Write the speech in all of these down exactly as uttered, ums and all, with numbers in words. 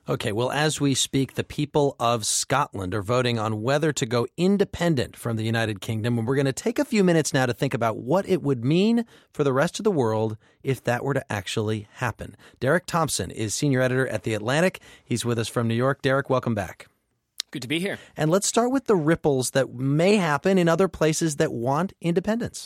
Okay, well, as we speak, the people of Scotland are voting on whether to go independent from the United Kingdom. And we're going to take a few minutes now to think about what it would mean for the rest of the world if that were to actually happen. Derek Thompson is senior editor at The Atlantic. He's with us from New York. Derek, welcome back. Good to be here. And let's start with the ripples that may happen in other places that want independence.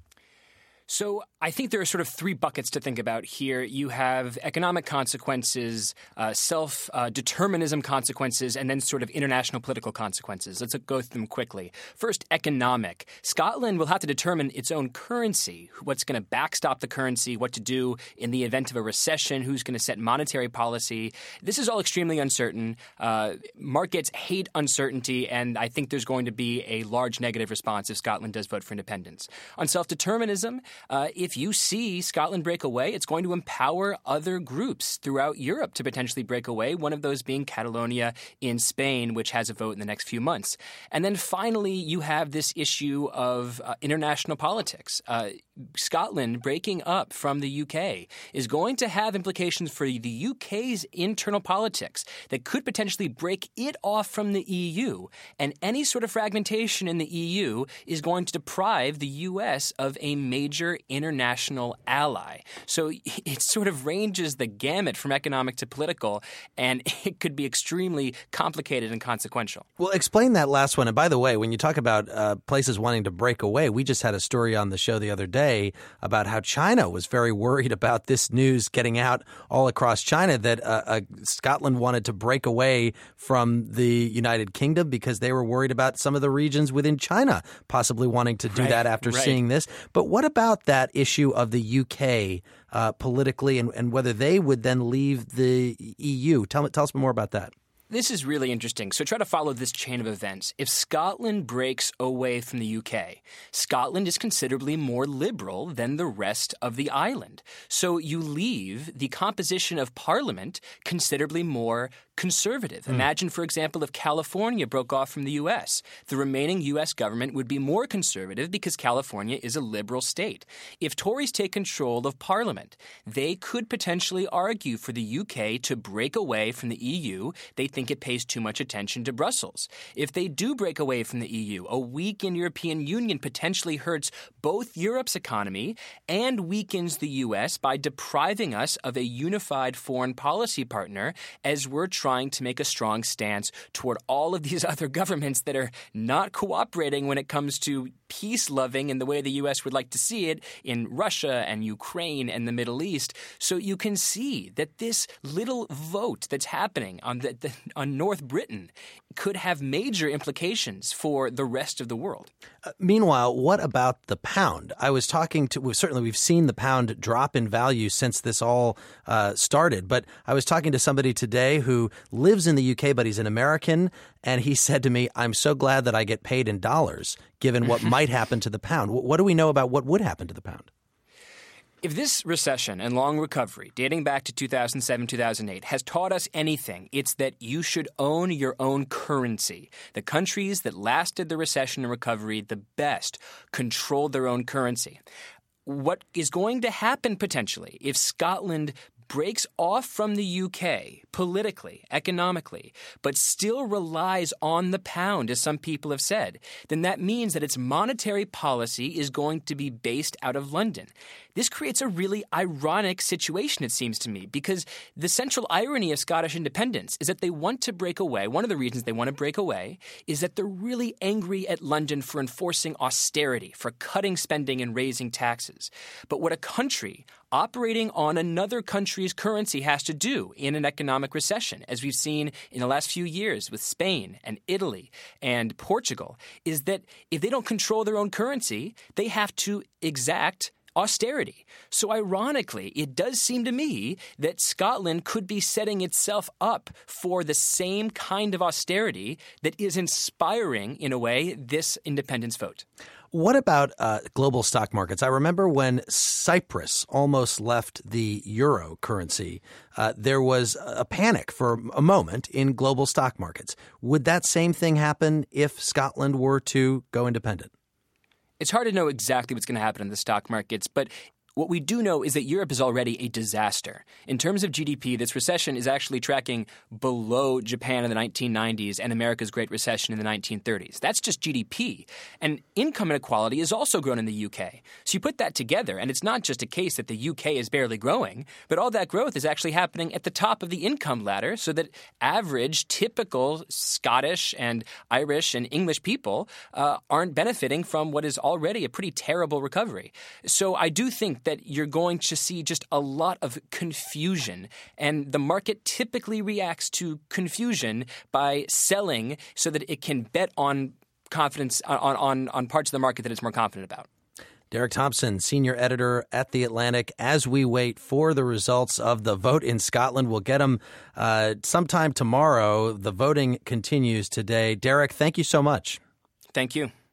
So I think there are sort of three buckets to think about here. You have economic consequences, uh, self-determinism uh, consequences, and then sort of international political consequences. Let's go through them quickly. First, economic. Scotland will have to determine its own currency, what's going to backstop the currency, what to do in the event of a recession, who's going to set monetary policy. This is all extremely uncertain. Uh, markets hate uncertainty, and I think there's going to be a large negative response if Scotland does vote for independence. On self-determinism, Uh, if you see Scotland break away, it's going to empower other groups throughout Europe to potentially break away, one of those being Catalonia in Spain, which has a vote in the next few months. And then finally, you have this issue of uh, international politics. Uh, Scotland breaking up from the U K is going to have implications for the U K's internal politics that could potentially break it off from the E U. And any sort of fragmentation in the E U is going to deprive the U S of a major international ally. So it sort of ranges the gamut from economic to political, and it could be extremely complicated and consequential. Well, explain that last one. And by the way, when you talk about uh, places wanting to break away, we just had a story on the show the other day about how China was very worried about this news getting out all across China that uh, uh, Scotland wanted to break away from the United Kingdom because they were worried about some of the regions within China possibly wanting to do right, that after right. seeing this. But what about that issue of the U K uh, politically and, and whether they would then leave the E U? Tell, tell us more about that. This is really interesting. So try to follow this chain of events. If Scotland breaks away from the U K, Scotland is considerably more liberal than the rest of the island. So you leave the composition of parliament considerably more conservative. Mm. Imagine, for example, if California broke off from the U S. The remaining U S government would be more conservative because California is a liberal state. If Tories take control of parliament, they could potentially argue for the U K to break away from the E U. They think it pays too much attention to Brussels. If they do break away from the E U, a weakened European Union potentially hurts both Europe's economy and weakens the U S by depriving us of a unified foreign policy partner as we're trying to make a strong stance toward all of these other governments that are not cooperating when it comes to peace-loving in the way the U S would like to see it in Russia and Ukraine and the Middle East. So you can see that this little vote that's happening on the, the on North Britain could have major implications for the rest of the world. Uh, meanwhile, what about the pound? I was talking to, well, certainly we've seen the pound drop in value since this all uh, started, but I was talking to somebody today who lives in the U K, but he's an American, and he said to me, I'm so glad that I get paid in dollars, given what might happen to the pound. What do we know about what would happen to the pound? If this recession and long recovery, dating back to two thousand seven, two thousand eight, has taught us anything, it's that you should own your own currency. The countries that lasted the recession and recovery the best controlled their own currency. What is going to happen potentially if Scotland breaks off from the U K politically, economically, but still relies on the pound, as some people have said, then that means that its monetary policy is going to be based out of London. This creates a really ironic situation, it seems to me, because the central irony of Scottish independence is that they want to break away. One of the reasons they want to break away is that they're really angry at London for enforcing austerity, for cutting spending and raising taxes. But what a country operating on another country's currency has to do in an economic recession, as we've seen in the last few years with Spain and Italy and Portugal, is that if they don't control their own currency, they have to exact austerity. So ironically, it does seem to me that Scotland could be setting itself up for the same kind of austerity that is inspiring, in a way, this independence vote. What about uh, global stock markets? I remember when Cyprus almost left the euro currency, uh, there was a panic for a moment in global stock markets. Would that same thing happen if Scotland were to go independent? It's hard to know exactly what's going to happen in the stock markets, but What we do know is that Europe is already a disaster. In terms of G D P, this recession is actually tracking below Japan in the nineteen nineties and America's Great Recession in the nineteen thirties. That's just G D P. And income inequality has also grown in the U K. So you put that together, and it's not just a case that the U K is barely growing, but all that growth is actually happening at the top of the income ladder so that average, typical Scottish and Irish and English people uh, aren't benefiting from what is already a pretty terrible recovery. So I do think that you're going to see just a lot of confusion. And the market typically reacts to confusion by selling so that it can bet on confidence on, on, on parts of the market that it's more confident about. Derek Thompson, senior editor at The Atlantic. As we wait for the results of the vote in Scotland, we'll get them uh, sometime tomorrow. The voting continues today. Derek, thank you so much. Thank you.